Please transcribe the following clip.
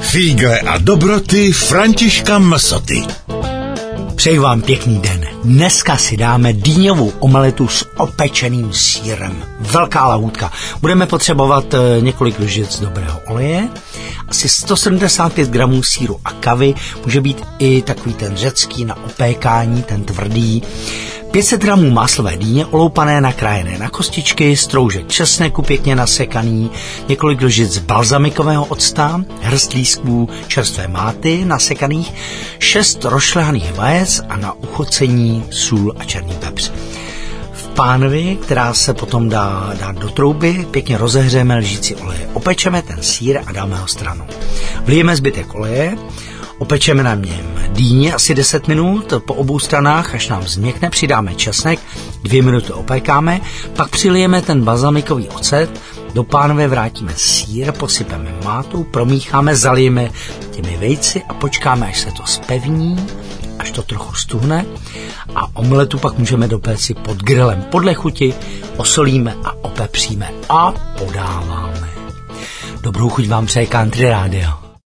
Fígle a dobroty Františka Msoty. Přeji vám pěkný den. Dneska si dáme dýňovou omeletu s opečeným sýrem. Velká lahůdka. Budeme potřebovat několik lžic dobrého oleje, asi 175 gramů sýru a kavy, může být i takový ten řecký na opékání, ten tvrdý, 500 gramů máslové dýně oloupané, nakrájené na kostičky, stroužek česneku pěkně nasekaný, několik lžic balzamikového octa, hrst lístků čerstvé máty nasekaných, 6 rozšlehaných vajec a na uchocení sůl a černý pepř. V pánvi, která se potom dá dát do trouby, pěkně rozehřejeme lžíci oleje. Opečeme ten sýr a dáme ho stranou. Vlijeme zbytek oleje, opečeme na něm dýně asi 10 minut, po obou stranách, až nám změkne, přidáme česnek, 2 minuty opékáme, pak přilijeme ten balzamikový ocet, do pánve vrátíme sýr, posypeme mátou, promícháme, zalijeme těmi vejci a počkáme, až se to zpevní, až to trochu stuhne a omeletu pak můžeme dopéct pod grillem. Podle chuti osolíme a opepříme a podáváme. Dobrou chuť vám přeje Country Radio.